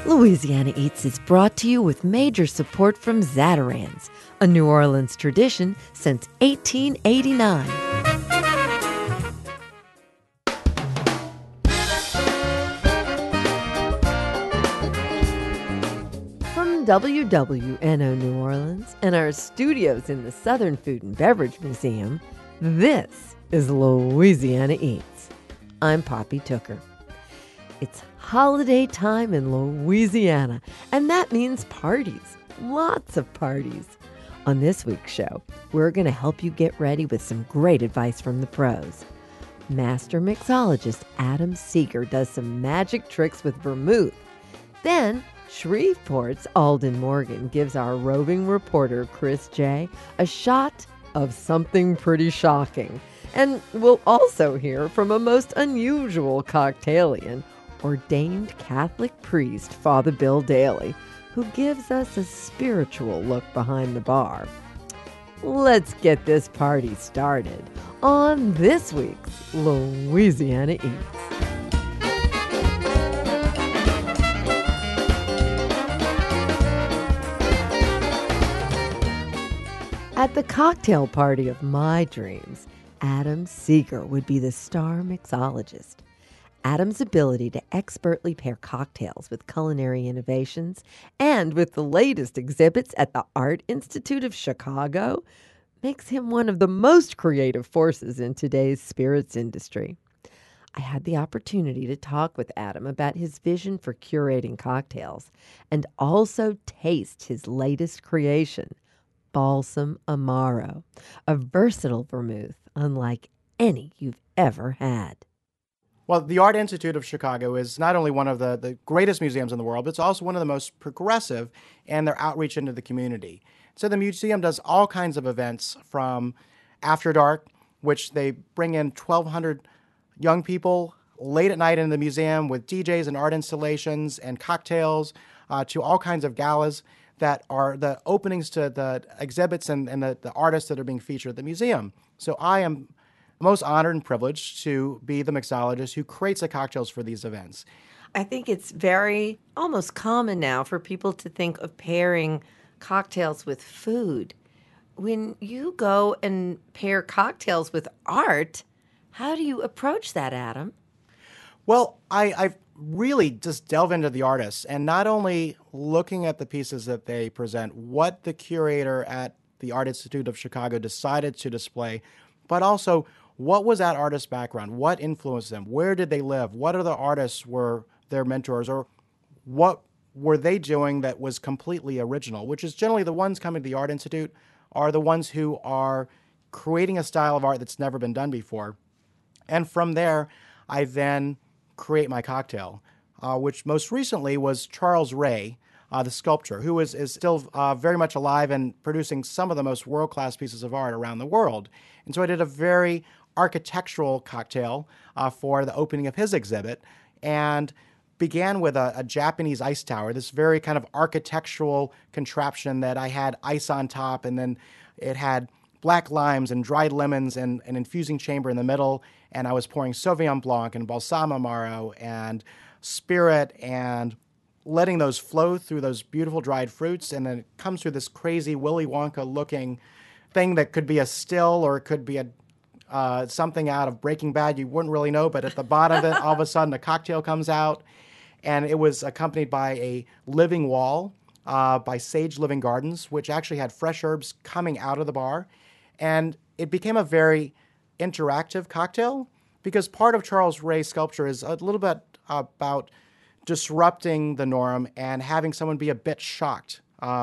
Louisiana Eats is brought to you with major support from Zatarain's, a New Orleans tradition since 1889. From WWNO New Orleans and our studios in the Southern Food and Beverage Museum, this is Louisiana Eats. I'm Poppy Tooker. It's holiday time in Louisiana, and that means parties, lots of parties. On this week's show, we're going to help you get ready with some great advice from the pros. Master mixologist Adam Seeger does some magic tricks with vermouth. Then, Shreveport's Alden Morgan gives our roving reporter Chris J. a shot of something pretty shocking. And we'll also hear from a most unusual cocktailian, ordained Catholic priest Father Bill Daly, who gives us a spiritual look behind the bar. Let's get this party started on this week's Louisiana Eats. At the cocktail party of my dreams, Adam Seeger would be the star mixologist. Adam's ability to expertly pair cocktails with culinary innovations and with the latest exhibits at the Art Institute of Chicago makes him one of the most creative forces in today's spirits industry. I had the opportunity to talk with Adam about his vision for curating cocktails and also taste his latest creation, Balsam Amaro, a versatile vermouth unlike any you've ever had. Well, the Art Institute of Chicago is not only one of the greatest museums in the world, but it's also one of the most progressive in their outreach into the community. So the museum does all kinds of events from After Dark, which they bring in 1,200 young people late at night in the museum with DJs and art installations and cocktails, to all kinds of galas that are the openings to the exhibits and the artists that are being featured at the museum. So I am most honored and privileged to be the mixologist who creates the cocktails for these events. I think it's very almost common now for people to think of pairing cocktails with food. When you go and pair cocktails with art, how do you approach that, Adam? Well, I've really just delve into the artists and not only looking at the pieces that they present, what the curator at the Art Institute of Chicago decided to display, but also what was that artist's background? What influenced them? Where did they live? What other artists were their mentors? Or what were they doing that was completely original? Which is generally the ones coming to the Art Institute are the ones who are creating a style of art that's never been done before. And from there, I then create my cocktail, which most recently was Charles Ray, the sculptor, who is still very much alive and producing some of the most world-class pieces of art around the world. And so I did a very architectural cocktail for the opening of his exhibit and began with a Japanese ice tower, this very kind of architectural contraption that I had ice on top, and then it had black limes and dried lemons and an infusing chamber in the middle, and I was pouring Sauvignon Blanc and Balsam Amaro and Spirit and letting those flow through those beautiful dried fruits, and then it comes through this crazy Willy Wonka-looking thing that could be a still or it could be a something out of Breaking Bad. You wouldn't really know, but at the bottom of it, all of a sudden, a cocktail comes out, and it was accompanied by a living wall by Sage Living Gardens, which actually had fresh herbs coming out of the bar, and it became a very interactive cocktail because part of Charles Ray's sculpture is a little bit about disrupting the norm and having someone be a bit shocked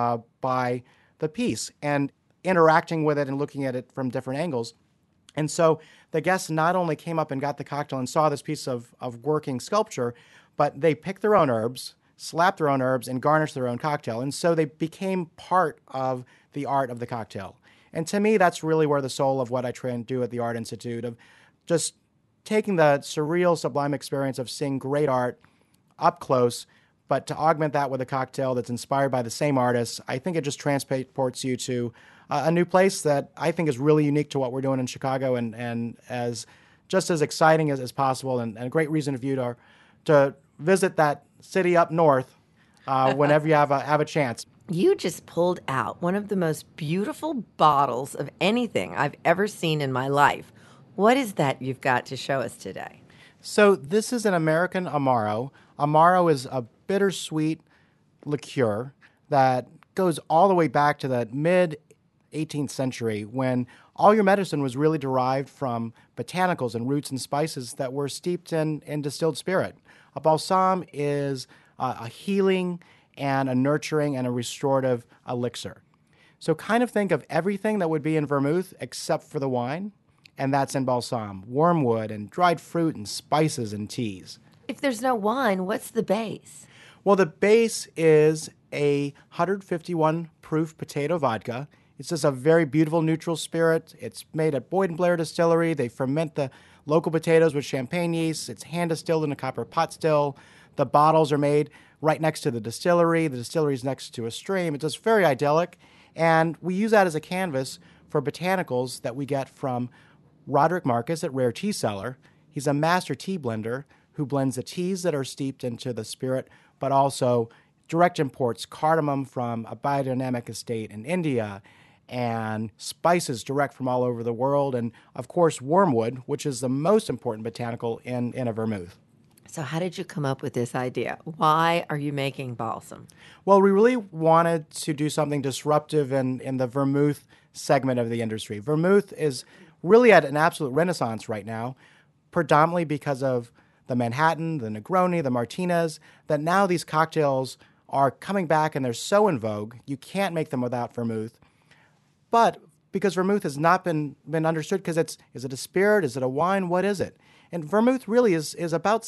by the piece and interacting with it and looking at it from different angles. And so the guests not only came up and got the cocktail and saw this piece of working sculpture, but they picked their own herbs, slapped their own herbs, and garnished their own cocktail. And so they became part of the art of the cocktail. And to me, that's really where the soul of what I try and do at the Art Institute, of just taking the surreal, sublime experience of seeing great art up close, but to augment that with a cocktail that's inspired by the same artists, I think it just transports you to a new place that I think is really unique to what we're doing in Chicago, and as just as exciting as possible, and a great reason for you to visit that city up north whenever you have a chance. You just pulled out one of the most beautiful bottles of anything I've ever seen in my life. What is that you've got to show us today? So this is an American Amaro. Amaro is a bittersweet liqueur that goes all the way back to the mid 18th century when all your medicine was really derived from botanicals and roots and spices that were steeped in distilled spirit. A balsam is a healing and a nurturing and a restorative elixir. So kind of think of everything that would be in vermouth except for the wine, and that's in balsam. Wormwood and dried fruit and spices and teas. If there's no wine, what's the base? Well, the base is a 151 proof potato vodka. It's just a very beautiful neutral spirit. It's made at Boyd and Blair Distillery. They ferment the local potatoes with champagne yeast. It's hand distilled in a copper pot still. The bottles are made right next to the distillery. The distillery is next to a stream. It's just very idyllic. And we use that as a canvas for botanicals that we get from Roderick Marcus at Rare Tea Cellar. He's a master tea blender who blends the teas that are steeped into the spirit, but also direct imports cardamom from a biodynamic estate in India and spices direct from all over the world. And of course, wormwood, which is the most important botanical in a vermouth. So how did you come up with this idea? Why are you making balsam? Well, we really wanted to do something disruptive in the vermouth segment of the industry. Vermouth is really at an absolute renaissance right now, predominantly because of the Manhattan, the Negroni, the Martinez, that now these cocktails are coming back and they're so in vogue, you can't make them without vermouth. But because vermouth has not been understood, because is it a spirit, is it a wine, what is it? And vermouth really is about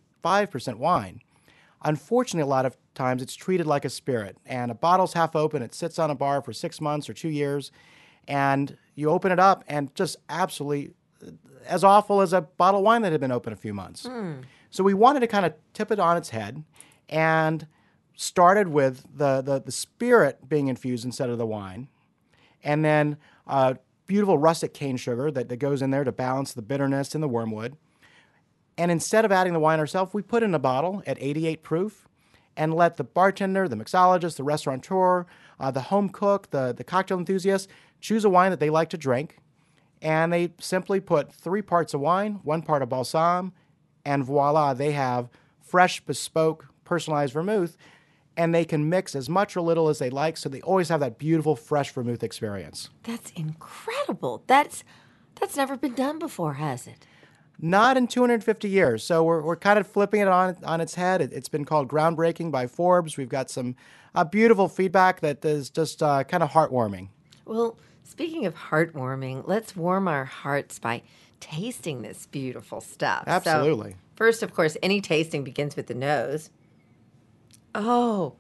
75% wine. Unfortunately, a lot of times it's treated like a spirit, and a bottle's half open, it sits on a bar for 6 months or 2 years, and you open it up and just absolutely as awful as a bottle of wine that had been open a few months. So we wanted to kind of tip it on its head and started with the spirit being infused instead of the wine, and then beautiful rustic cane sugar that goes in there to balance the bitterness and the wormwood. And instead of adding the wine ourselves, we put in a bottle at 88 proof and let the bartender, the mixologist, the restaurateur, the home cook, the cocktail enthusiast choose a wine that they like to drink. And they simply put 3 parts of wine, 1 part of balsam, and voila, they have fresh, bespoke, personalized vermouth. And they can mix as much or little as they like, so they always have that beautiful, fresh vermouth experience. That's incredible. That's never been done before, has it? Not in 250 years. So we're kind of flipping it on its head. It's been called groundbreaking by Forbes. We've got some beautiful feedback that is just kind of heartwarming. Well, speaking of heartwarming, let's warm our hearts by tasting this beautiful stuff. Absolutely. So, first, of course, any tasting begins with the nose. Oh,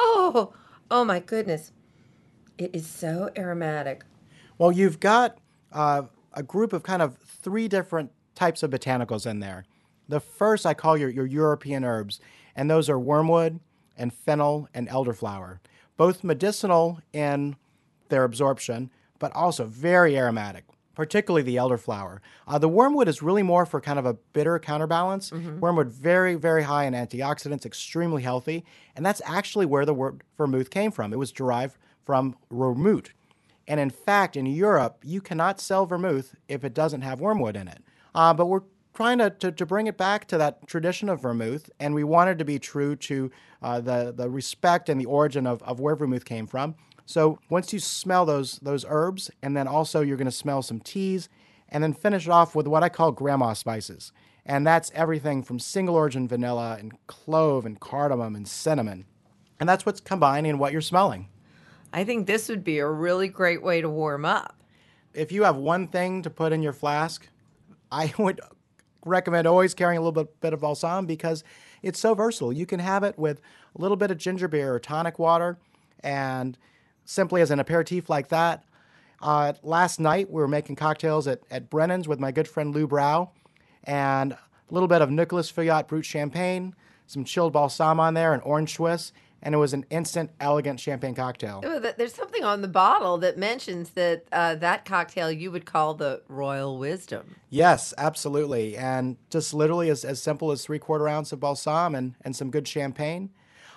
my goodness. It is so aromatic. Well, you've got a group of kind of 3 different types of botanicals in there. The first I call your European herbs, and those are wormwood and fennel and elderflower, both medicinal in their absorption, but also very aromatic, particularly the elderflower. The wormwood is really more for kind of a bitter counterbalance. Wormwood, very, very high in antioxidants, extremely healthy, and that's actually where the word vermouth came from. It was derived from vermouth. And in fact, in Europe, you cannot sell vermouth if it doesn't have wormwood in it. But we're trying to bring it back to that tradition of vermouth, and we wanted to be true to the respect and the origin of where vermouth came from. So once you smell those herbs, and then also you're going to smell some teas, and then finish it off with what I call grandma spices. And that's everything from single origin vanilla and clove and cardamom and cinnamon. And that's what's combining in what you're smelling. I think this would be a really great way to warm up. If you have one thing to put in your flask, I would recommend always carrying a little bit of balsam because it's so versatile. You can have it with a little bit of ginger beer or tonic water, and simply as an aperitif like that. Last night, we were making cocktails at Brennan's with my good friend Lou Brow, and a little bit of Nicolas Feuillatte Brut champagne, some chilled balsam on there, and orange Swiss, and it was an instant, elegant champagne cocktail. There's something on the bottle that mentions that that cocktail you would call the Royal Wisdom. Yes, absolutely. And just literally as simple as 3/4 ounce of balsam and some good champagne.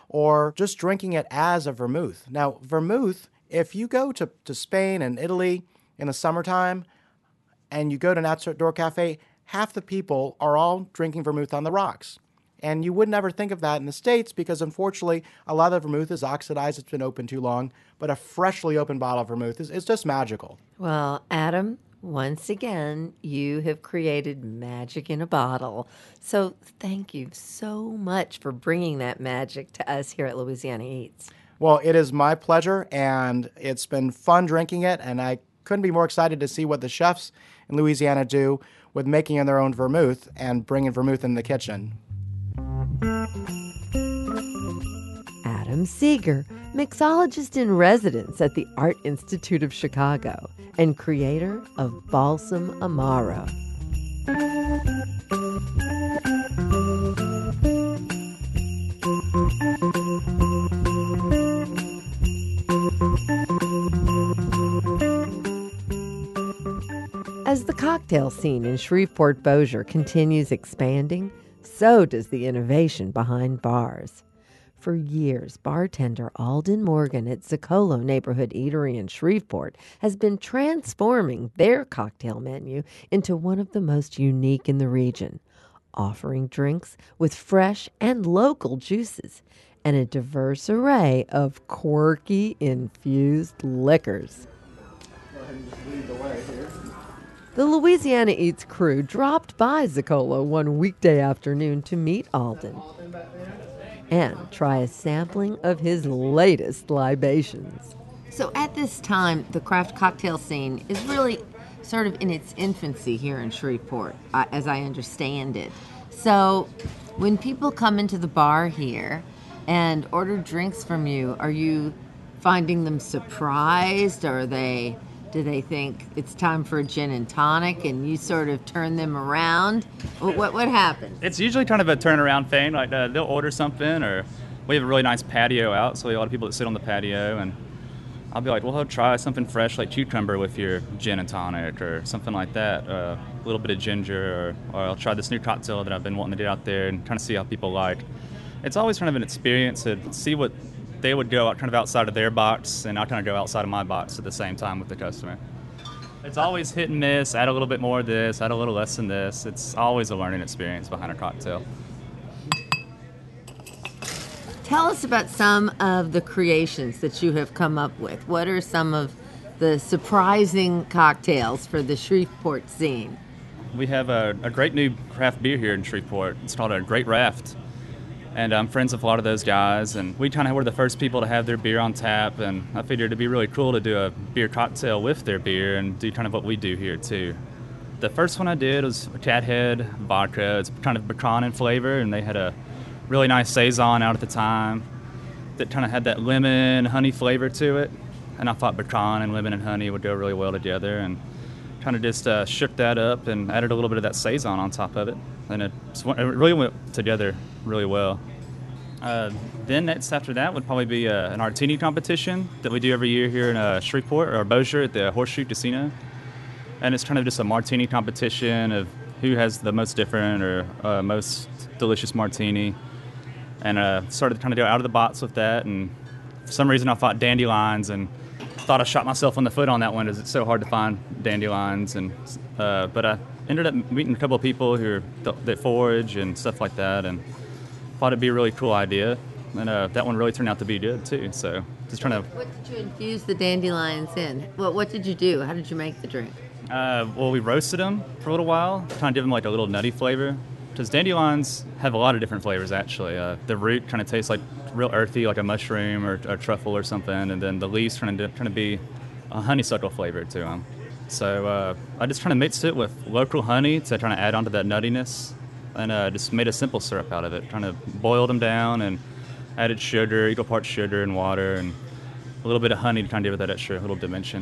or just drinking it as a vermouth. Now, vermouth, if you go to Spain and Italy in the summertime and you go to an outdoor cafe, half the people are all drinking vermouth on the rocks. And you would never think of that in the States because, unfortunately, a lot of the vermouth is oxidized. It's been open too long. But a freshly opened bottle of vermouth is just magical. Well, Adam, once again, you have created magic in a bottle. So thank you so much for bringing that magic to us here at Louisiana Eats. Well, it is my pleasure, and it's been fun drinking it. And I couldn't be more excited to see what the chefs in Louisiana do with making their own vermouth and bringing vermouth in the kitchen. Adam Seeger, mixologist in residence at the Art Institute of Chicago and creator of Balsam Amaro. As the cocktail scene in Shreveport-Bossier continues expanding, so does the innovation behind bars. For years, bartender Alden Morgan at Zocolo Neighborhood Eatery in Shreveport has been transforming their cocktail menu into one of the most unique in the region, offering drinks with fresh and local juices and a diverse array of quirky infused liquors. The Louisiana Eats crew dropped by Zocolo one weekday afternoon to meet Alden and try a sampling of his latest libations. So at this time, the craft cocktail scene is really sort of in its infancy here in Shreveport, as I understand it. So when people come into the bar here and order drinks from you, are you finding them surprised, or do they think it's time for a gin and tonic and you sort of turn them around? What happens? It's usually kind of a turnaround thing. Like they'll order something, or we have a really nice patio out, so we have a lot of people that sit on the patio, and I'll be like, well, I'll try something fresh like cucumber with your gin and tonic or something like that. A little bit of ginger, or I'll try this new cocktail that I've been wanting to do out there and kind of see how people like. It's always kind of an experience to see what they would go kind of outside of their box, and I kind of go outside of my box at the same time with the customer. It's always hit and miss, add a little bit more of this, add a little less than this. It's always a learning experience behind a cocktail. Tell us about some of the creations that you have come up with. What are some of the surprising cocktails for the Shreveport scene? We have a great new craft beer here in Shreveport. It's called a Great Raft. And I'm friends with a lot of those guys, and we kind of were the first people to have their beer on tap, and I figured it'd be really cool to do a beer cocktail with their beer and do kind of what we do here too. The first one I did was Cathead vodka. It's kind of pecan in flavor, and they had a really nice saison out at the time that kind of had that lemon honey flavor to it, and I thought pecan and lemon and honey would go really well together, and kind of just shook that up and added a little bit of that saison on top of it, and it really went together really well. Then next after that would probably be an Artini competition that we do every year here in Shreveport or Bossier at the Horseshoe Casino, and it's kind of just a martini competition of who has the most different or most delicious martini, and started kind of go out of the box with that, and for some reason I thought dandelions, and thought I shot myself in the foot on that one because it's so hard to find dandelions, and but I ended up meeting a couple of people that forage and stuff like that, and thought it'd be a really cool idea, and that one really turned out to be good too. So just trying to. What did you infuse the dandelions in? What did you do? How did you make the drink? Well, we roasted them for a little while, trying to give them like a little nutty flavor. Because dandelions have a lot of different flavors, actually. The root kind of tastes like real earthy, like a mushroom or a truffle or something, and then the leaves trying to be a honeysuckle flavor to them. So I just trying to mix it with local honey to try to add onto that nuttiness, and just made a simple syrup out of it. Trying to boil them down and added sugar, equal parts sugar and water, and a little bit of honey to kind of give it that extra little dimension.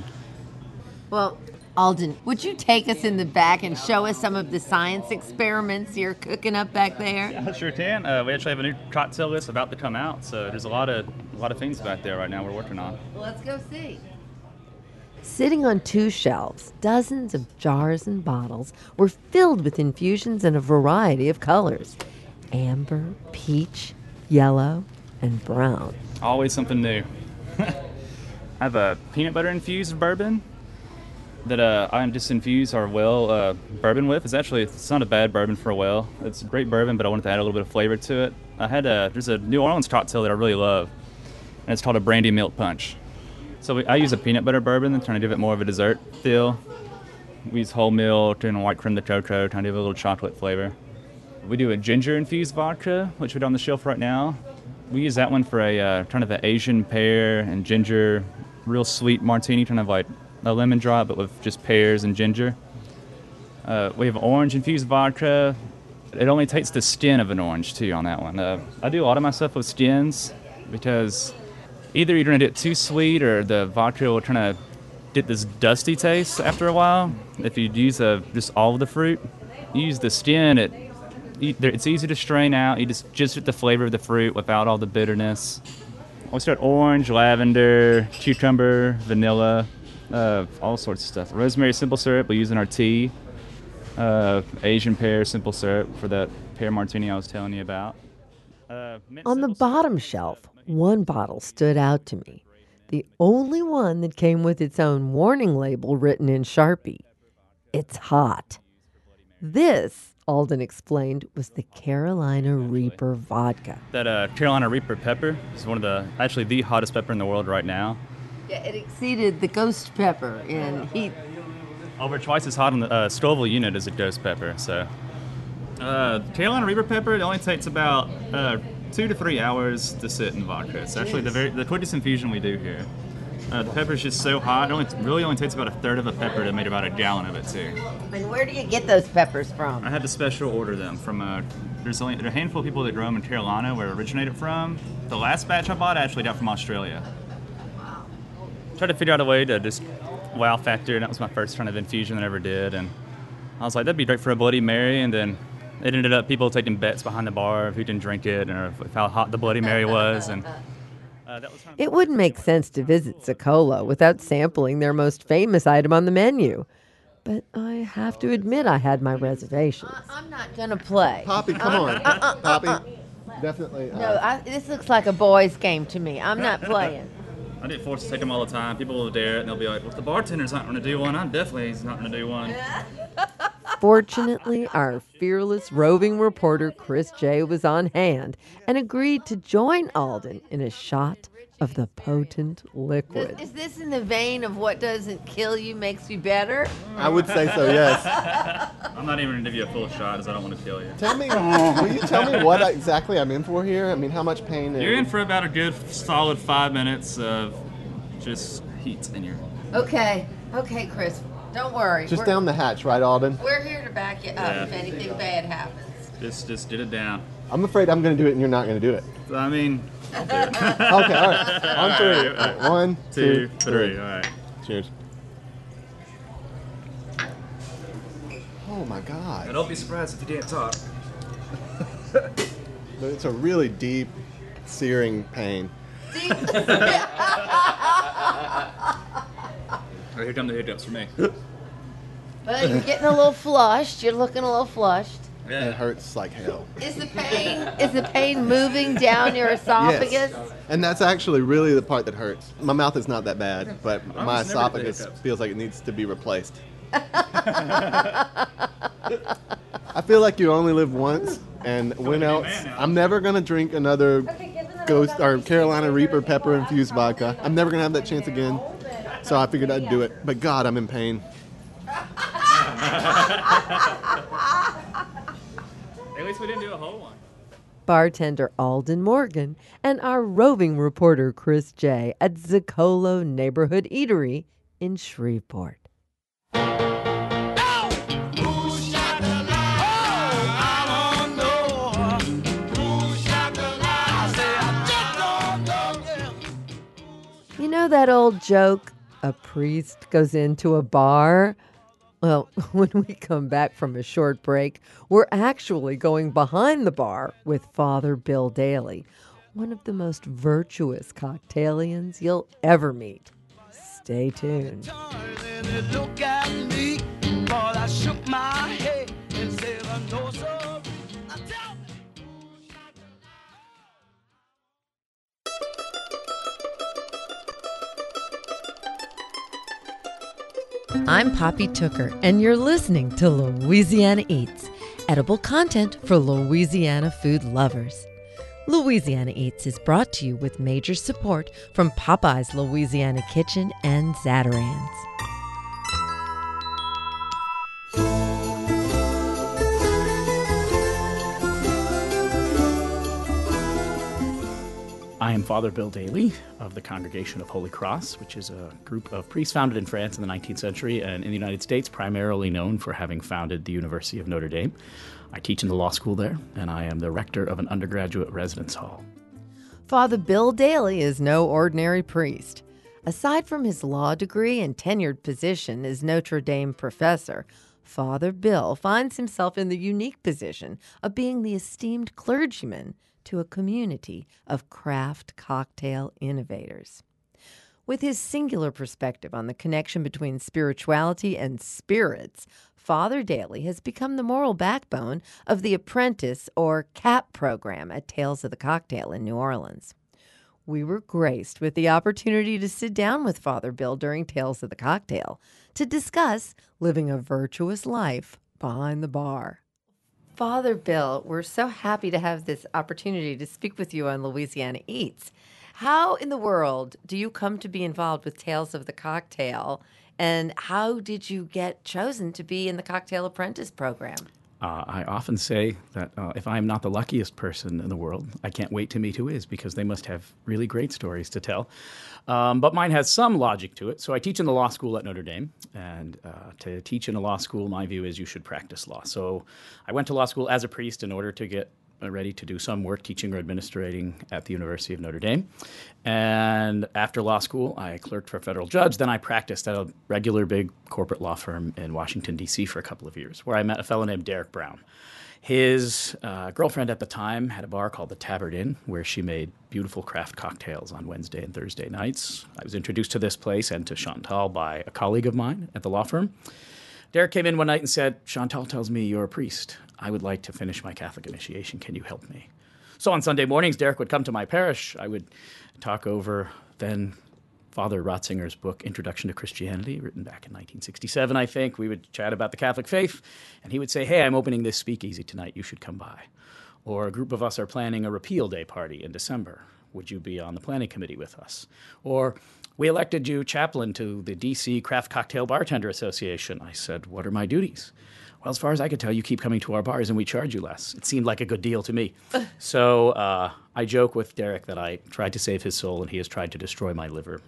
Well, Alden, would you take us in the back and show us some of the science experiments you're cooking up back there? Yeah, I sure can. We actually have a new cocktail list about to come out, so there's a lot of things back there right now we're working on. Well, let's go see. Sitting on 2 shelves, dozens of jars and bottles were filled with infusions in a variety of colors: amber, peach, yellow, and brown. Always something new. I have a peanut butter infused bourbon that I'm just infused our well bourbon with. It's not a bad bourbon for a well. It's a great bourbon, but I wanted to add a little bit of flavor to it. There's a New Orleans cocktail that I really love, and it's called a brandy milk punch. So I use a peanut butter bourbon and trying to give it more of a dessert feel. We use whole milk and white creme de cocoa, trying to give it a little chocolate flavor. We do a ginger infused vodka, which we got on the shelf right now. We use that one for a kind of an Asian pear and ginger, real sweet martini, kind of like a lemon drop, but with just pears and ginger. We have orange infused vodka. It only takes the skin of an orange too on that one. I do a lot of my stuff with skins because either you're going to get too sweet or the vodka will kind of get this dusty taste after a while. If you use just all of the fruit, you use the skin, it's easy to strain out. You just get the flavor of the fruit without all the bitterness. We start orange, lavender, cucumber, vanilla, all sorts of stuff. Rosemary simple syrup we use in our tea. Asian pear simple syrup for that pear martini I was telling you about. On the bottom shelf, one bottle stood out to me. The only one that came with its own warning label written in Sharpie. It's hot. This, Alden explained, was the Carolina Reaper vodka. That Carolina Reaper pepper is actually the hottest pepper in the world right now. Yeah, it exceeded the ghost pepper in heat. Over twice as hot on the Scoville unit as a ghost pepper. So, Carolina Reaper pepper, it only takes about 2 to 3 hours to sit in vodka. It's actually the quickest infusion we do here. The pepper's just so hot. It really only takes about a third of a pepper to make about a gallon of it too. And where do you get those peppers from? I had to special order them from there are a handful of people that grow them in Carolina where it originated from. The last batch I bought I actually got from Australia. Tried to figure out a way to just wow factor, and that was my first kind of infusion that I ever did. And I was like, that'd be great for a Bloody Mary, and then it ended up people taking bets behind the bar of who didn't drink it or how hot the Bloody Mary was. And it wouldn't make sense to visit Zoccola without sampling their most famous item on the menu. But I have to admit I had my reservations. I'm not going to play. Poppy, come on. Poppy, definitely. No, this looks like a boys' game to me. I'm not playing. I get forced to take them all the time. People will dare it, and they'll be like, well, if the bartender's not going to do one, I'm definitely not going to do one. Fortunately, our fearless roving reporter Chris J was on hand and agreed to join Alden in a shot of the potent liquid. Is this in the vein of what doesn't kill you makes you better? I would say so, yes. I'm not even going to give you a full shot as I don't want to kill you. Will you tell me what exactly I'm in for here? I mean, how much pain? You're in for about a good solid 5 minutes of just heat in your... Okay, Chris. Don't worry. Just down the hatch, right, Alden? We're here to back you up if anything bad happens. Just get it down. I'm afraid I'm going to do it and you're not going to do it. I mean, I'll do it. Okay, all right. On three. All right. 1, 2, 3. All right. Cheers. Oh, my God. And don't be surprised if you can't talk. But it's a really deep, searing pain. All right, here come the hiccups for me. But you're getting a little flushed. You're looking a little flushed. It hurts like hell. Is the pain moving down your esophagus? Yes. And that's actually really the part that hurts. My mouth is not that bad, but my esophagus feels like it needs to be replaced. I feel like you only live once, and when else? I'm never going to drink another Ghost or Carolina Reaper pepper infused vodka. I'm never going to have that chance again. So I figured I'd do it. But God, I'm in pain. At least we didn't do a whole one. Bartender Alden Morgan and our roving reporter Chris J at Zoccola Neighborhood Eatery in Shreveport. You know that old joke, a priest goes into a bar? Well, when we come back from a short break, we're actually going behind the bar with Father Bill Daly, one of the most virtuous cocktailians you'll ever meet. Stay tuned. I'm Poppy Tooker, and you're listening to Louisiana Eats, edible content for Louisiana food lovers. Louisiana Eats is brought to you with major support from Popeye's Louisiana Kitchen and Zatarain's. I am Father Bill Daly of the Congregation of Holy Cross, which is a group of priests founded in France in the 19th century and in the United States, primarily known for having founded the University of Notre Dame. I teach in the law school there, and I am the rector of an undergraduate residence hall. Father Bill Daly is no ordinary priest. Aside from his law degree and tenured position as Notre Dame professor, Father Bill finds himself in the unique position of being the esteemed clergyman to a community of craft cocktail innovators. With his singular perspective on the connection between spirituality and spirits, Father Daly has become the moral backbone of the Apprentice or CAP program at Tales of the Cocktail in New Orleans. We were graced with the opportunity to sit down with Father Bill during Tales of the Cocktail to discuss living a virtuous life behind the bar. Father Bill, we're so happy to have this opportunity to speak with you on Louisiana Eats. How in the world do you come to be involved with Tales of the Cocktail, and how did you get chosen to be in the Cocktail Apprentice program? I often say that if I am not the luckiest person in the world, I can't wait to meet who is, because they must have really great stories to tell. But mine has some logic to it. So I teach in the law school at Notre Dame, and to teach in a law school, my view is you should practice law. So I went to law school as a priest in order to get ready to do some work teaching or administrating at the University of Notre Dame. And after law school, I clerked for a federal judge. Then I practiced at a regular big corporate law firm in Washington, D.C. for a couple of years, where I met a fellow named Derek Brown. His girlfriend at the time had a bar called the Tabard Inn, where she made beautiful craft cocktails on Wednesday and Thursday nights. I was introduced to this place and to Chantal by a colleague of mine at the law firm. Derek came in one night and said, "Chantal tells me you're a priest. I would like to finish my Catholic initiation. Can you help me?" So on Sunday mornings, Derek would come to my parish. I would talk over then Father Ratzinger's book, Introduction to Christianity, written back in 1967, I think. We would chat about the Catholic faith, and he would say, "Hey, I'm opening this speakeasy tonight. You should come by." Or a group of us are planning a repeal day party in December. Would you be on the planning committee with us? Or we elected you chaplain to the D.C. Craft Cocktail Bartender Association. I said, "What are my duties?" "Well, as far as I could tell, you keep coming to our bars and we charge you less." It seemed like a good deal to me. So I joke with Derek that I tried to save his soul and he has tried to destroy my liver.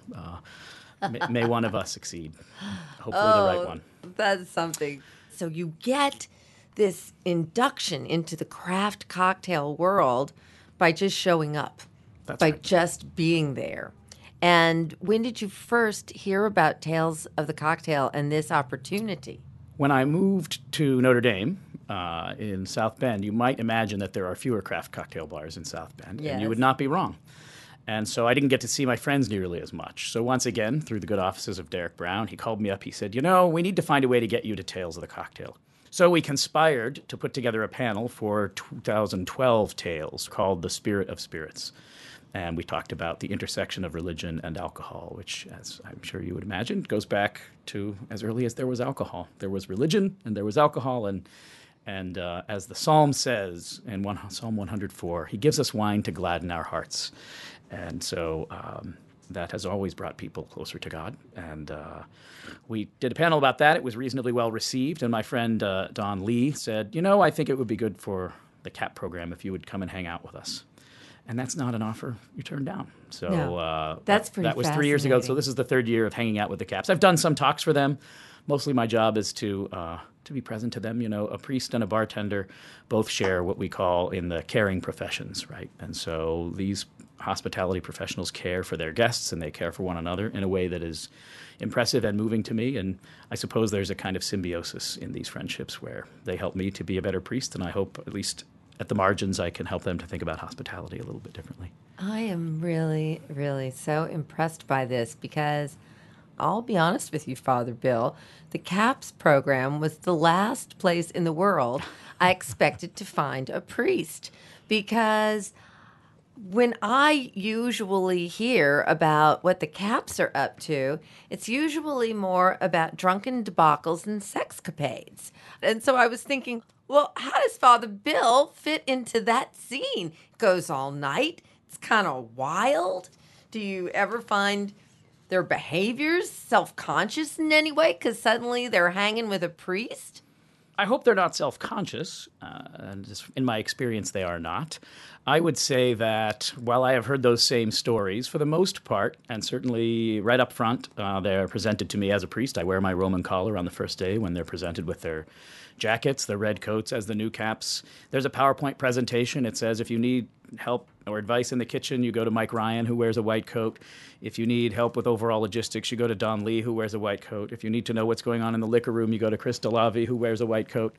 May one of us succeed. Hopefully the right one. That's something. So you get this induction into the craft cocktail world by just showing up, That's by right. just being there. And when did you first hear about Tales of the Cocktail and this opportunity? When I moved to Notre Dame in South Bend, you might imagine that there are fewer craft cocktail bars in South Bend, and you would not be wrong. And so I didn't get to see my friends nearly as much. So once again, through the good offices of Derek Brown, he called me up. He said, "We need to find a way to get you to Tales of the Cocktail." So we conspired to put together a panel for 2012 Tales called The Spirit of Spirits. And we talked about the intersection of religion and alcohol, which, as I'm sure you would imagine, goes back to as early as there was alcohol. There was religion and there was alcohol. And as the Psalm says in Psalm 104, he gives us wine to gladden our hearts. And so that has always brought people closer to God. And we did a panel about that. It was reasonably well received. And my friend Don Lee said, "I think it would be good for the CAP program if you would come and hang out with us." And that's not an offer you turn down. So No. That's pretty that was 3 years ago. So fascinating. this is the third year of hanging out with the CAPs. I've done some talks for them. Mostly my job is to be present to them. A priest and a bartender both share what we call in the caring professions, right? And so these hospitality professionals care for their guests and they care for one another in a way that is impressive and moving to me. And I suppose there's a kind of symbiosis in these friendships where they help me to be a better priest, and I hope at least at the margins, I can help them to think about hospitality a little bit differently. I am really, really so impressed by this because I'll be honest with you, Father Bill, the CAPS program was the last place in the world I expected to find a priest because When I usually hear about what the Caps are up to, it's usually more about drunken debacles and sexcapades. And so I was thinking, well, how does Father Bill fit into that scene? It goes all night. It's kind of wild. Do you ever find their behaviors self-conscious in any way because suddenly they're hanging with a priest? I hope they're not self-conscious, and just in my experience, they are not. I would say that while I have heard those same stories, for the most part, and certainly right up front, they're presented to me as a priest. I wear my Roman collar on the first day when they're presented with their jackets, their red coats as the new caps. There's a PowerPoint presentation. It says if you need help or advice in the kitchen, you go to Mike Ryan, who wears a white coat. If you need help with overall logistics, you go to Don Lee, who wears a white coat. If you need to know what's going on in the liquor room, you go to Chris DeLavi, who wears a white coat.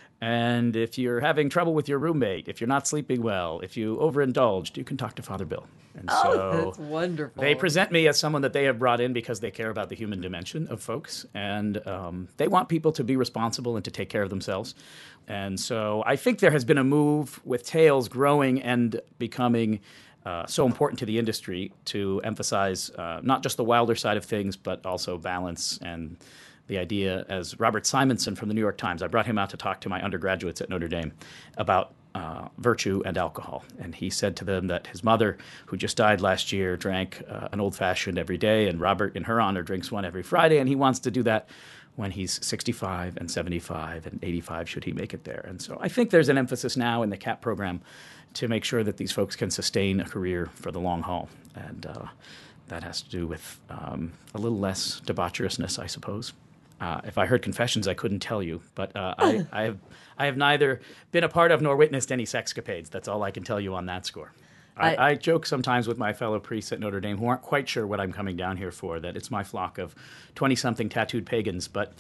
And if you're having trouble with your roommate, if you're not sleeping well, if you overindulged, you can talk to Father Bill. And that's wonderful. They present me as someone that they have brought in because they care about the human dimension of folks. And they want people to be responsible and to take care of themselves. And so I think there has been a move with Tales growing and becoming so important to the industry to emphasize not just the wilder side of things, but also balance and the idea, as Robert Simonson from the New York Times, I brought him out to talk to my undergraduates at Notre Dame about virtue and alcohol. And he said to them that his mother, who just died last year, drank an old-fashioned every day, and Robert, in her honor, drinks one every Friday, and he wants to do that when he's 65 and 75 and 85, should he make it there. And so I think there's an emphasis now in the CAP program to make sure that these folks can sustain a career for the long haul. And that has to do with a little less debaucherousness, I suppose. If I heard confessions, I couldn't tell you. But I have neither been a part of nor witnessed any sexcapades. That's all I can tell you on that score. I joke sometimes with my fellow priests at Notre Dame who aren't quite sure what I'm coming down here for, that it's my flock of 20-something tattooed pagans. But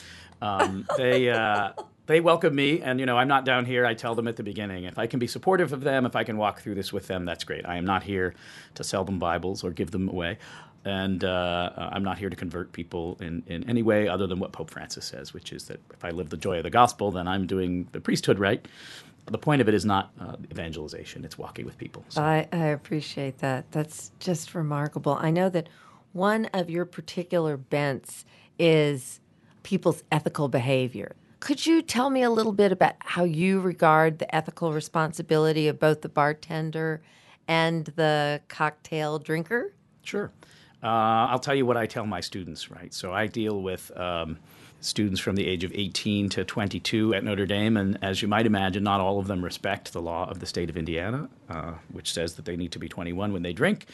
they welcome me, and, I'm not down here. I tell them at the beginning, if I can be supportive of them, if I can walk through this with them, that's great. I am not here to sell them Bibles or give them away. And I'm not here to convert people in any way other than what Pope Francis says, which is that if I live the joy of the gospel, then I'm doing the priesthood right. The point of it is not evangelization. It's walking with people. So. I appreciate that. That's just remarkable. I know that one of your particular bents is people's ethical behavior. Could you tell me a little bit about how you regard the ethical responsibility of both the bartender and the cocktail drinker? Sure. I'll tell you what I tell my students, right? So I deal with students from the age of 18 to 22 at Notre Dame, and as you might imagine, not all of them respect the law of the state of Indiana, which says that they need to be 21 when they drink.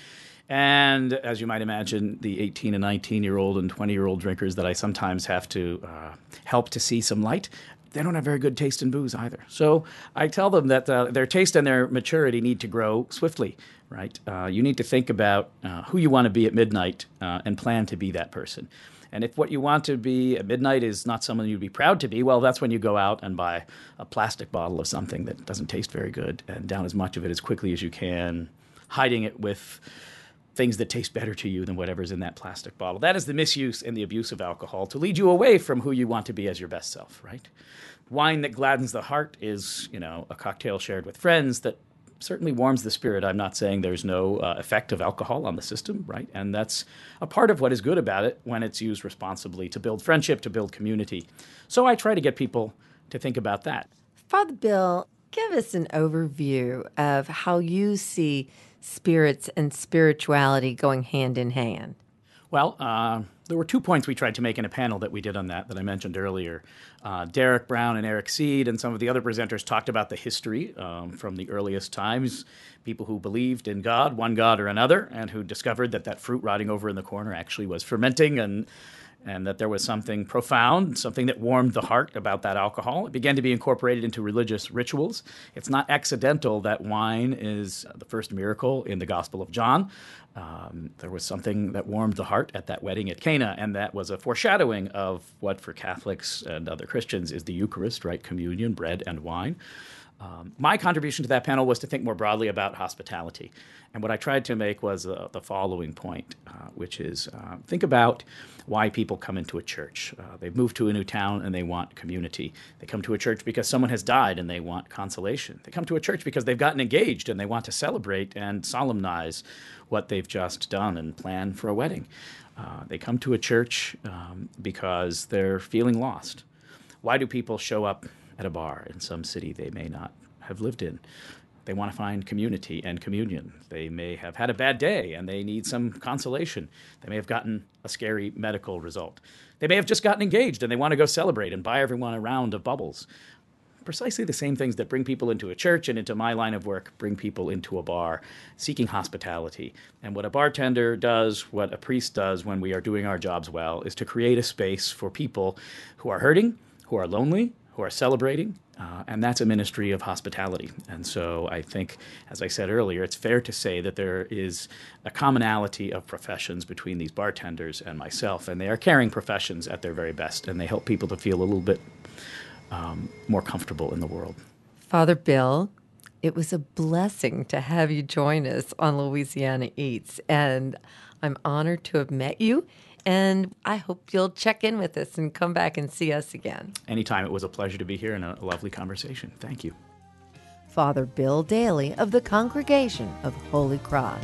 And as you might imagine, the 18 and 19-year-old and 20-year-old drinkers that I sometimes have to help to see some light, they don't have very good taste in booze either. So I tell them that their taste and their maturity need to grow swiftly, right? You need to think about who you want to be at midnight and plan to be that person. And if what you want to be at midnight is not someone you'd be proud to be, well, that's when you go out and buy a plastic bottle of something that doesn't taste very good and down as much of it as quickly as you can, hiding it with things that taste better to you than whatever's in that plastic bottle. That is the misuse and the abuse of alcohol to lead you away from who you want to be as your best self, right? Wine that gladdens the heart is, a cocktail shared with friends that certainly warms the spirit. I'm not saying there's no effect of alcohol on the system, right? And that's a part of what is good about it when it's used responsibly to build friendship, to build community. So I try to get people to think about that. Father Bill, give us an overview of how you see spirits and spirituality going hand in hand. Well, there were 2 points we tried to make in a panel that we did on that I mentioned earlier. Derek Brown and Eric Seed and some of the other presenters talked about the history from the earliest times, people who believed in God, one God or another, and who discovered that fruit rotting over in the corner actually was fermenting and that there was something profound, something that warmed the heart about that alcohol. It began to be incorporated into religious rituals. It's not accidental that wine is the first miracle in the Gospel of John. There was something that warmed the heart at that wedding at Cana, and that was a foreshadowing of what for Catholics and other Christians is the Eucharist, right? Communion, bread and wine. My contribution to that panel was to think more broadly about hospitality. And what I tried to make was the following point, which is think about why people come into a church. They've moved to a new town and they want community. They come to a church because someone has died and they want consolation. They come to a church because they've gotten engaged and they want to celebrate and solemnize what they've just done and plan for a wedding. They come to a church because they're feeling lost. Why do people show up at a bar in some city they may not have lived in? They want to find community and communion. They may have had a bad day and they need some consolation. They may have gotten a scary medical result. They may have just gotten engaged and they want to go celebrate and buy everyone a round of bubbles. Precisely the same things that bring people into a church and into my line of work bring people into a bar, seeking hospitality. And what a bartender does, what a priest does when we are doing our jobs well, is to create a space for people who are hurting, who are lonely, who are celebrating, and that's a ministry of hospitality. And so I think, as I said earlier, it's fair to say that there is a commonality of professions between these bartenders and myself, and they are caring professions at their very best, and they help people to feel a little bit more comfortable in the world. Father Bill, it was a blessing to have you join us on Louisiana Eats, and I'm honored to have met you. And I hope you'll check in with us and come back and see us again. Anytime. It was a pleasure to be here and a lovely conversation. Thank you. Father Bill Daly of the Congregation of Holy Cross.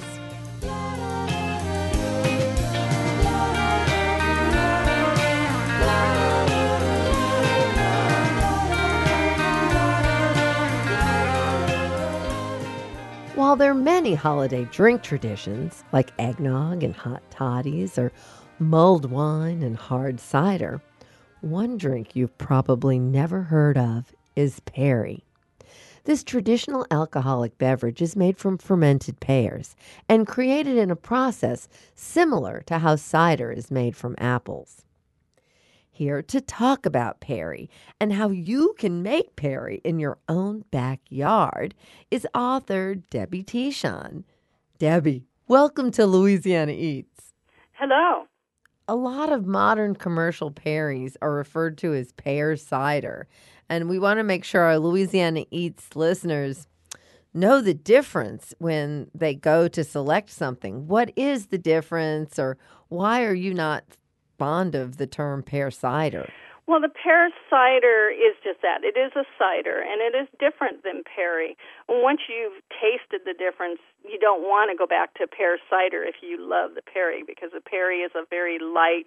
While there are many holiday drink traditions, like eggnog and hot toddies or mulled wine and hard cider, one drink you've probably never heard of is perry. This traditional alcoholic beverage is made from fermented pears and created in a process similar to how cider is made from apples. Here to talk about perry and how you can make perry in your own backyard is author Debbie Tishon. Debbie, welcome to Louisiana Eats. Hello. A lot of modern commercial perries are referred to as pear cider, and we want to make sure our Louisiana Eats listeners know the difference when they go to select something. What is the difference, or why are you not fond of the term pear cider? Well, the pear cider is just that. It is a cider, and it is different than perry. Once you've tasted the difference, you don't want to go back to pear cider if you love the perry, because the perry is a very light,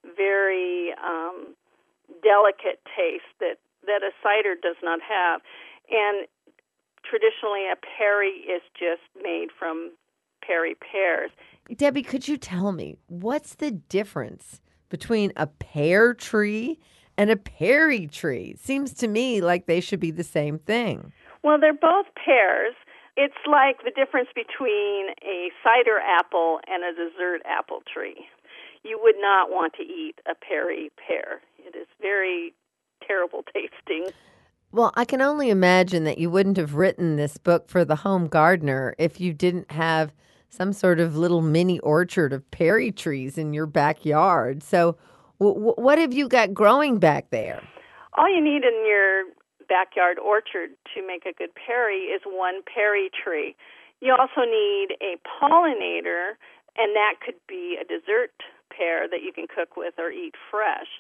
very delicate taste that a cider does not have. And traditionally, a perry is just made from perry pears. Debbie, could you tell me, what's the difference between a pear tree and a perry tree? Seems to me like they should be the same thing. Well, they're both pears. It's like the difference between a cider apple and a dessert apple tree. You would not want to eat a perry pear. It is very terrible tasting. Well, I can only imagine that you wouldn't have written this book for the home gardener if you didn't have some sort of little mini orchard of perry trees in your backyard. So what have you got growing back there? All you need in your backyard orchard to make a good perry is one perry tree. You also need a pollinator, and that could be a dessert pear that you can cook with or eat fresh.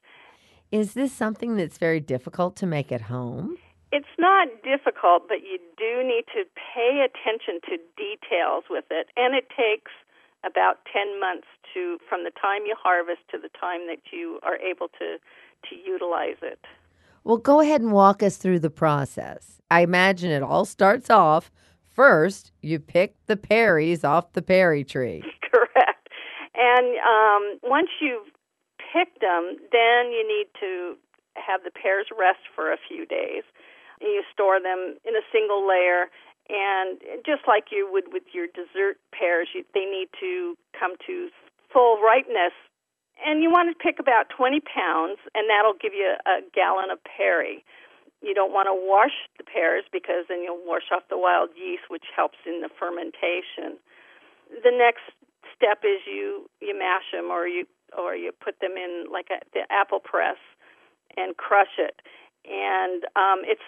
Is this something that's very difficult to make at home? It's not difficult, but you do need to pay attention to details with it, and it takes about 10 months from the time you harvest to the time that you are able to utilize it. Well, go ahead and walk us through the process. I imagine it all starts off, first you pick the perries off the perry tree. Correct. And once you've picked them, then you need to have the pears rest for a few days. You store them in a single layer, and just like you would with your dessert pears, they need to come to full ripeness. And you want to pick about 20 pounds, and that'll give you a gallon of perry. You don't want to wash the pears because then you'll wash off the wild yeast, which helps in the fermentation. The next step is you mash them, or you put them in like the apple press and crush it. And it's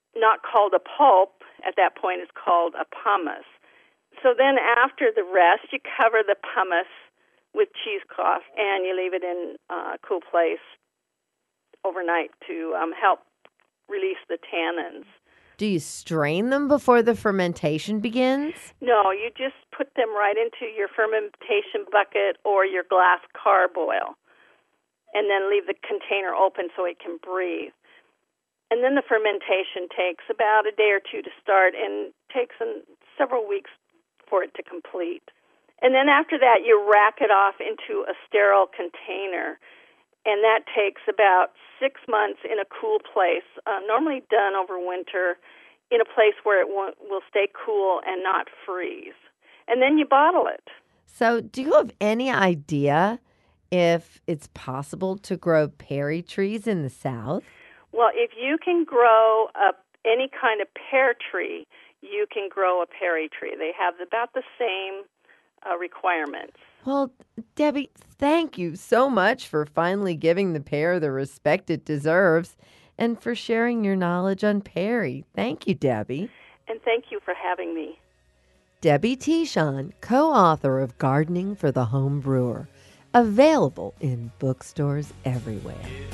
not called a pulp. At that point, it's called a pumice. So then after the rest, you cover the pumice with cheesecloth, and you leave it in a cool place overnight to help release the tannins. Do you strain them before the fermentation begins? No, you just put them right into your fermentation bucket or your glass carboil, and then leave the container open so it can breathe. And then the fermentation takes about a day or two to start and takes several weeks for it to complete. And then after that, you rack it off into a sterile container, and that takes about 6 months in a cool place, normally done over winter, in a place where it will stay cool and not freeze. And then you bottle it. So do you have any idea if it's possible to grow pear trees in the South? Well, if you can grow any kind of pear tree, you can grow a pear tree. They have about the same requirements. Well, Debbie, thank you so much for finally giving the pear the respect it deserves and for sharing your knowledge on Perry. Thank you, Debbie. And thank you for having me. Debbie Tishon, co-author of Gardening for the Home Brewer, available in bookstores everywhere.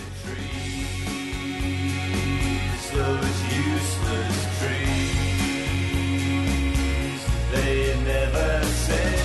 Those useless trees, they never said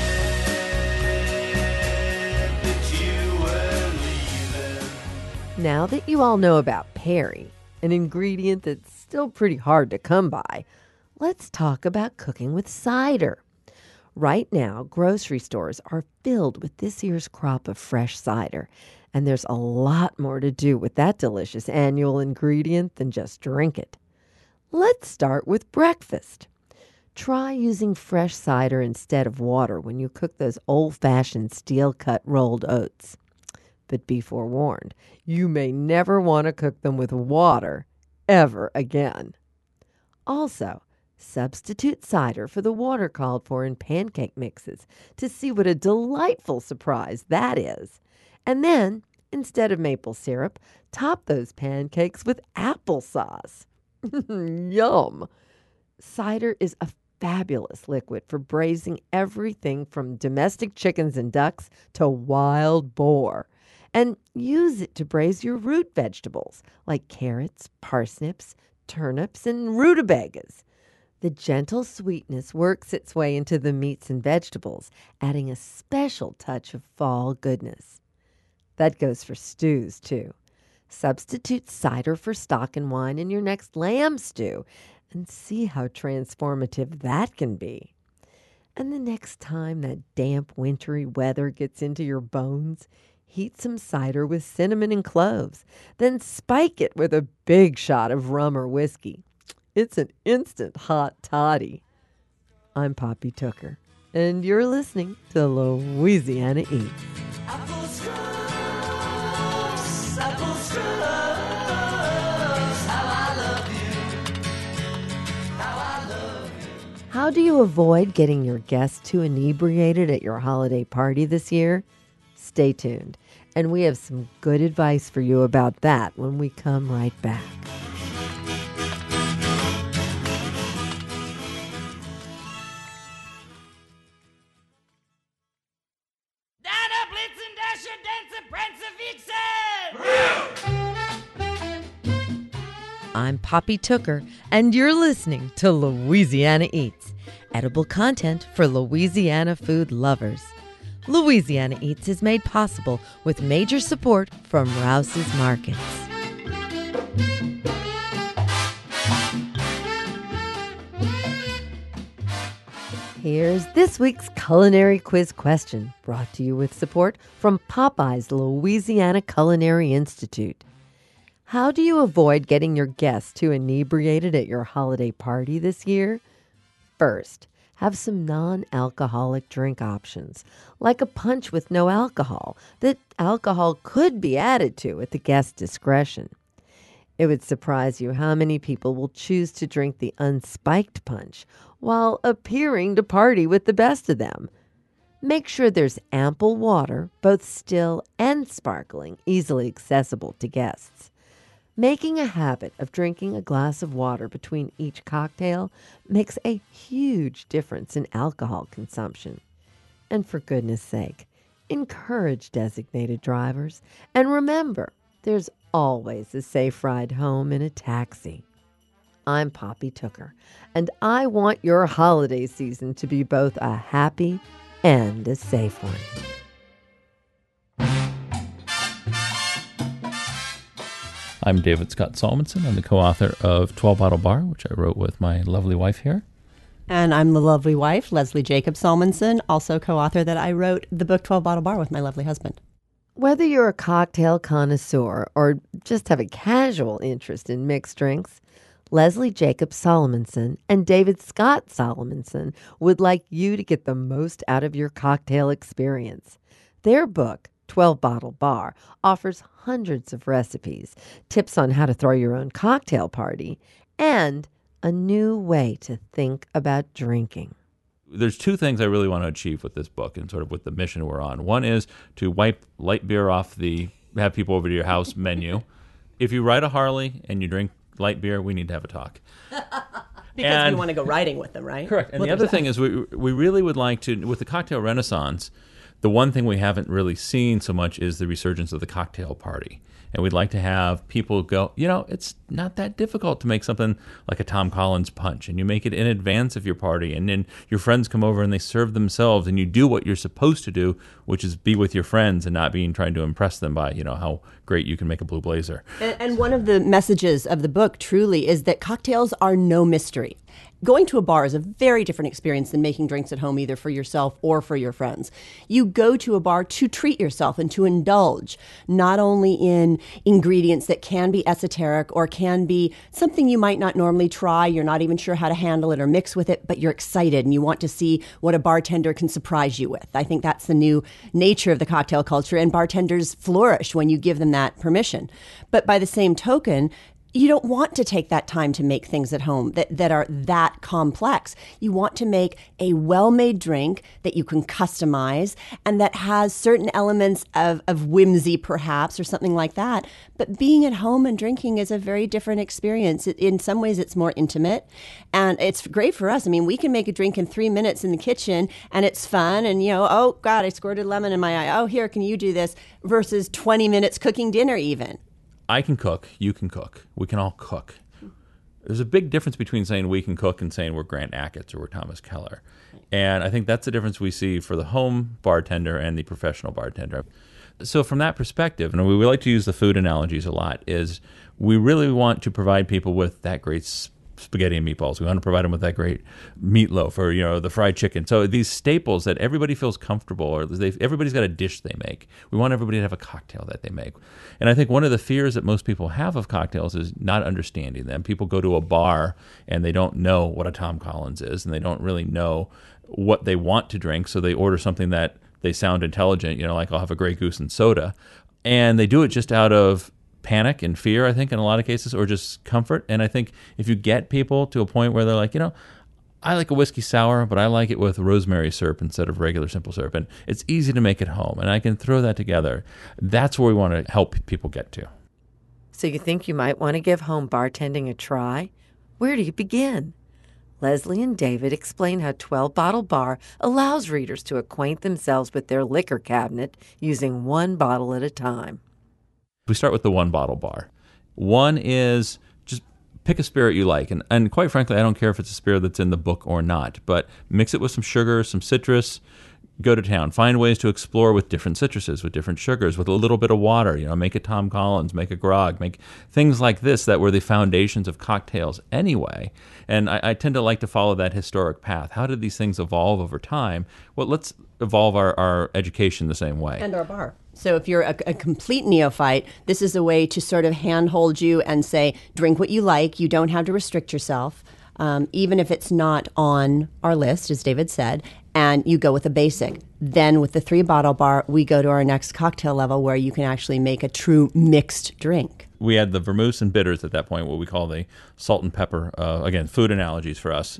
that you were leaving. Now that you all know about Perry, an ingredient that's still pretty hard to come by, let's talk about cooking with cider. Right now, grocery stores are filled with this year's crop of fresh cider, and there's a lot more to do with that delicious annual ingredient than just drink it. Let's start with breakfast. Try using fresh cider instead of water when you cook those old-fashioned steel-cut rolled oats. But be forewarned, you may never want to cook them with water ever again. Also, substitute cider for the water called for in pancake mixes to see what a delightful surprise that is. And then, instead of maple syrup, top those pancakes with applesauce. Yum! Cider is a fabulous liquid for braising everything from domestic chickens and ducks to wild boar. And use it to braise your root vegetables like carrots, parsnips, turnips, and rutabagas. The gentle sweetness works its way into the meats and vegetables, adding a special touch of fall goodness. That goes for stews, too. Substitute cider for stock and wine in your next lamb stew and see how transformative that can be. And the next time that damp, wintry weather gets into your bones, heat some cider with cinnamon and cloves, then spike it with a big shot of rum or whiskey. It's an instant hot toddy. I'm Poppy Tooker, and you're listening to Louisiana Eats. Apple scrubs, how I love you, how I love you. How do you avoid getting your guests too inebriated at your holiday party this year? Stay tuned, and we have some good advice for you about that when we come right back. I'm Poppy Tooker, and you're listening to Louisiana Eats, edible content for Louisiana food lovers. Louisiana Eats is made possible with major support from Rouse's Markets. Here's this week's culinary quiz question, brought to you with support from Popeye's Louisiana Culinary Institute. How do you avoid getting your guests too inebriated at your holiday party this year? First, have some non-alcoholic drink options, like a punch with no alcohol, that alcohol could be added to at the guest's discretion. It would surprise you how many people will choose to drink the unspiked punch while appearing to party with the best of them. Make sure there's ample water, both still and sparkling, easily accessible to guests. Making a habit of drinking a glass of water between each cocktail makes a huge difference in alcohol consumption. And for goodness sake, encourage designated drivers. And remember, there's always a safe ride home in a taxi. I'm Poppy Tooker, and I want your holiday season to be both a happy and a safe one. I'm David Scott Salmonson. I'm the co-author of 12 Bottle Bar, which I wrote with my lovely wife here. And I'm the lovely wife, Leslie Jacob Salmonson, also co-author that I wrote the book 12 Bottle Bar with my lovely husband. Whether you're a cocktail connoisseur or just have a casual interest in mixed drinks, Leslie Jacob Salmonson and David Scott Salmonson would like you to get the most out of your cocktail experience. Their book, 12 Bottle Bar, offers hundreds of recipes, tips on how to throw your own cocktail party, and a new way to think about drinking. There's two things I really want to achieve with this book and sort of with the mission we're on. One is to wipe light beer off the have people over to your house menu. If you ride a Harley and you drink light beer, we need to have a talk. Because we want to go riding with them, right? Correct. And the other thing is we really would like to, with the cocktail renaissance, the one thing we haven't really seen so much is the resurgence of the cocktail party. And we'd like to have people go, it's not that difficult to make something like a Tom Collins punch. And you make it in advance of your party. And then your friends come over and they serve themselves. And you do what you're supposed to do, which is be with your friends and not trying to impress them by, how great you can make a blue blazer. And one of the messages of the book truly is that cocktails are no mystery. Going to a bar is a very different experience than making drinks at home, either for yourself or for your friends. You go to a bar to treat yourself and to indulge, not only in ingredients that can be esoteric or can be something you might not normally try, you're not even sure how to handle it or mix with it, but you're excited and you want to see what a bartender can surprise you with. I think that's the new nature of the cocktail culture, and bartenders flourish when you give them that permission. But by the same token, you don't want to take that time to make things at home that are that complex. You want to make a well-made drink that you can customize and that has certain elements of whimsy, perhaps, or something like that. But being at home and drinking is a very different experience. In some ways, it's more intimate, and it's great for us. I mean, we can make a drink in 3 minutes in the kitchen, and it's fun, and, oh, God, I squirted lemon in my eye. Oh, here, can you do this? Versus 20 minutes cooking dinner even. I can cook, you can cook, we can all cook. There's a big difference between saying we can cook and saying we're Grant Achatz or we're Thomas Keller. And I think that's the difference we see for the home bartender and the professional bartender. So from that perspective, and we like to use the food analogies a lot, is we really want to provide people with that great spaghetti and meatballs. We want to provide them with that great meatloaf or, the fried chicken. So these staples that everybody feels comfortable, or everybody's got a dish they make. We want everybody to have a cocktail that they make. And I think one of the fears that most people have of cocktails is not understanding them. People go to a bar and they don't know what a Tom Collins is, and they don't really know what they want to drink. So they order something that they sound intelligent, like I'll have a Grey Goose and soda. And they do it just out of panic and fear, I think, in a lot of cases, or just comfort. And I think if you get people to a point where they're like, I like a whiskey sour, but I like it with rosemary syrup instead of regular simple syrup, and it's easy to make at home, and I can throw that together. That's where we want to help people get to. So you think you might want to give home bartending a try? Where do you begin? Leslie and David explain how 12 Bottle Bar allows readers to acquaint themselves with their liquor cabinet using one bottle at a time. We start with the 1 bottle bar. One is just pick a spirit you like. And quite frankly, I don't care if it's a spirit that's in the book or not, but mix it with some sugar, some citrus, go to town. Find ways to explore with different citruses, with different sugars, with a little bit of water. Make a Tom Collins, make a grog, make things like this that were the foundations of cocktails anyway. And I tend to like to follow that historic path. How did these things evolve over time? Well, let's evolve our education the same way. And our bar. So if you're a complete neophyte, this is a way to sort of handhold you and say, drink what you like. You don't have to restrict yourself, even if it's not on our list, as David said, and you go with a basic. Then with the 3 bottle bar, we go to our next cocktail level where you can actually make a true mixed drink. We had the vermouths and bitters at that point, what we call the salt and pepper, again, food analogies for us.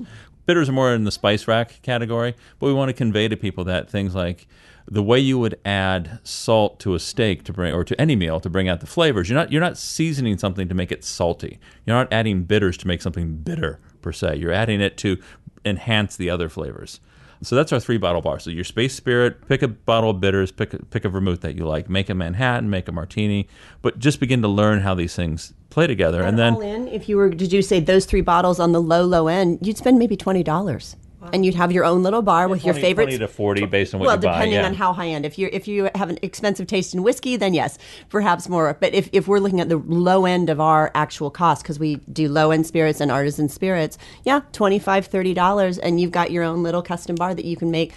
bitters are more in the spice rack category, but we want to convey to people that things like the way you would add salt to a steak to bring, or to any meal to bring out the flavors. You're not seasoning something to make it salty. You're not adding bitters to make something bitter per se. You're adding it to enhance the other flavors. So that's our 3-bottle bar. So your Space Spirit, pick a bottle of bitters, pick a vermouth that you like, make a Manhattan, make a martini, but just begin to learn how these things play together. And then all in, if you were to do, say, those 3 bottles on the low end, you'd spend maybe $20. Wow. And you'd have your own little bar with your favorites. 20 to 40 based on what you buy. Well, depending on how high end. If you have an expensive taste in whiskey, then yes, perhaps more. But if we're looking at the low end of our actual cost, because we do low end spirits and artisan spirits, yeah, $25, $30, and you've got your own little custom bar that you can make,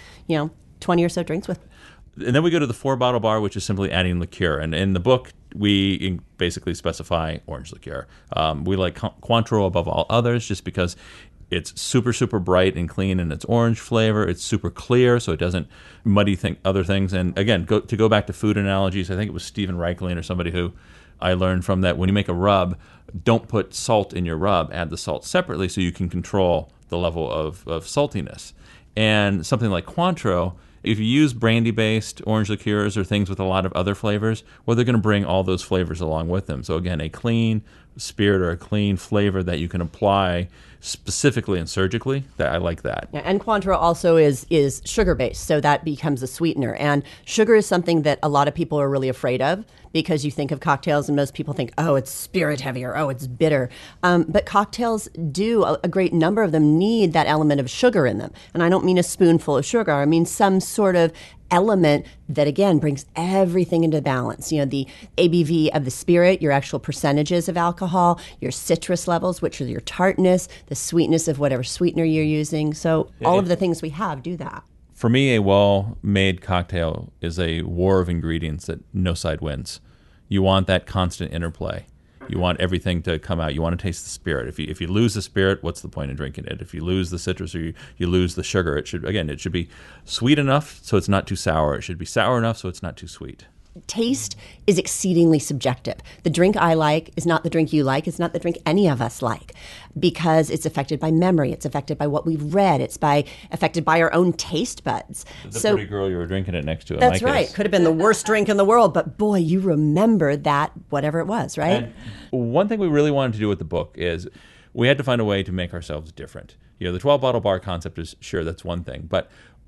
20 or so drinks with. And then we go to the 4-bottle bar, which is simply adding liqueur. And in the book, we basically specify orange liqueur. We like Cointreau above all others just because it's super, super bright and clean in its orange flavor. It's super clear, so it doesn't muddy other things. And again, to go back to food analogies, I think it was Stephen Reichling or somebody who I learned from that when you make a rub, don't put salt in your rub. Add the salt separately so you can control the level of saltiness. And something like Cointreau, if you use brandy-based orange liqueurs or things with a lot of other flavors, well, they're going to bring all those flavors along with them. So again, a clean spirit or a clean flavor that you can apply specifically and surgically, that I like that. Yeah, and Cointreau also is sugar-based, so that becomes a sweetener. And sugar is something that a lot of people are really afraid of because you think of cocktails and most people think, oh, it's spirit heavy or, oh, it's bitter. But cocktails do, a great number of them need that element of sugar in them. And I don't mean a spoonful of sugar. I mean some sort of element that, again, brings everything into balance. The ABV of the spirit, your actual percentages of alcohol, your citrus levels, which are your tartness, the sweetness of whatever sweetener you're using. So all of the things we have do that. For me, a well-made cocktail is a war of ingredients that no side wins. You want that constant interplay. You want everything to come out. You want to taste the spirit. If you lose the spirit, what's the point in drinking it? If you lose the citrus or you lose the sugar, it should be sweet enough so it's not too sour. It should be sour enough so it's not too sweet. Taste is exceedingly subjective. The drink I like is not the drink you like. It's not the drink any of us like because it's affected by memory. It's affected by what we've read. It's affected by our own taste buds. The pretty girl you were drinking it next to. That's right. Could have been the worst drink in the world, but boy, you remember that, whatever it was, right? And one thing we really wanted to do with the book is we had to find a way to make ourselves different. The 12-bottle bar concept is, sure, that's one thing, but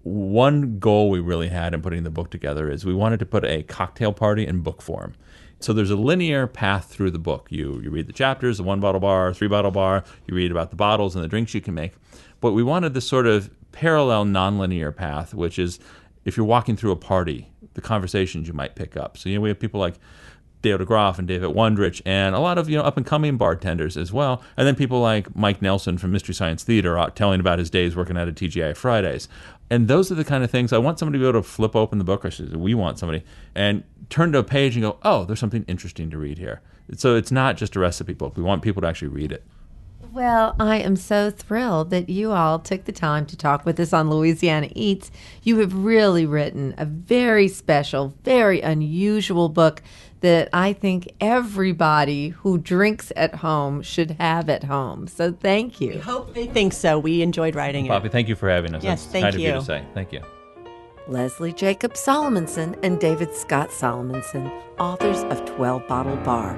one goal we really had in putting the book together is we wanted to put a cocktail party in book form. So there's a linear path through the book. You read the chapters, the 1-bottle bar, 3-bottle bar, you read about the bottles and the drinks you can make. But we wanted this sort of parallel nonlinear path, which is if you're walking through a party, the conversations you might pick up. So we have people like Dale DeGroff and David Wondrich, and a lot of up-and-coming bartenders as well. And then people like Mike Nelson from Mystery Science Theater telling about his days working at a TGI Fridays. And those are the kind of things I want somebody to be able to flip open the book, or we want somebody, and turn to a page and go, oh, there's something interesting to read here. So it's not just a recipe book. We want people to actually read it. Well, I am so thrilled that you all took the time to talk with us on Louisiana Eats. You have really written a very special, very unusual book that I think everybody who drinks at home should have at home. So thank you. We hope they think so. We enjoyed writing it. Poppy, thank you for having us. Yes, That's thank kind you. of you to say. Thank you. Leslie Jacob Solomonson and David Scott Solomonson, authors of 12-Bottle Bar.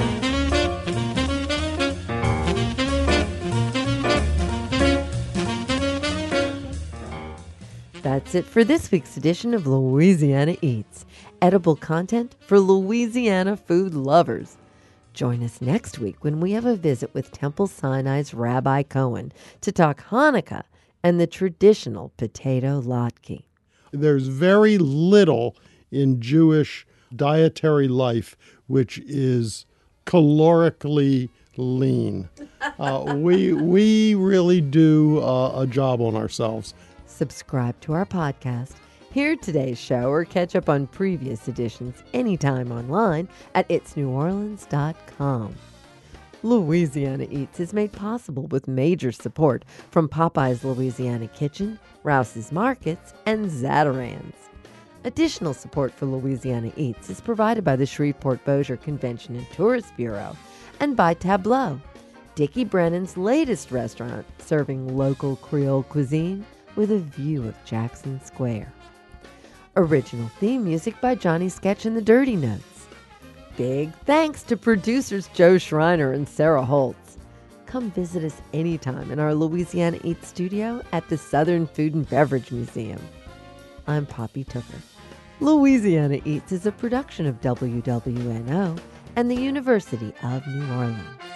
That's it for this week's edition of Louisiana Eats, edible content for Louisiana food lovers. Join us next week when we have a visit with Temple Sinai's Rabbi Cohen to talk Hanukkah and the traditional potato latke. There's very little in Jewish dietary life which is calorically lean. We really do a job on ourselves. Subscribe to our podcast, hear today's show, or catch up on previous editions anytime online at itsneworleans.com. Louisiana Eats is made possible with major support from Popeye's Louisiana Kitchen, Rouse's Markets, and Zatarain's. Additional support for Louisiana Eats is provided by the Shreveport Bossier Convention and Tourist Bureau and by Tableau. Dickie Brennan's latest restaurant serving local Creole cuisine with a view of Jackson Square. Original theme music by Johnny Sketch and the Dirty Notes. Big thanks to producers Joe Schreiner and Sarah Holtz. Come visit us anytime in our Louisiana Eats studio at the Southern Food and Beverage Museum. I'm Poppy Tooker. Louisiana Eats is a production of WWNO and the University of New Orleans.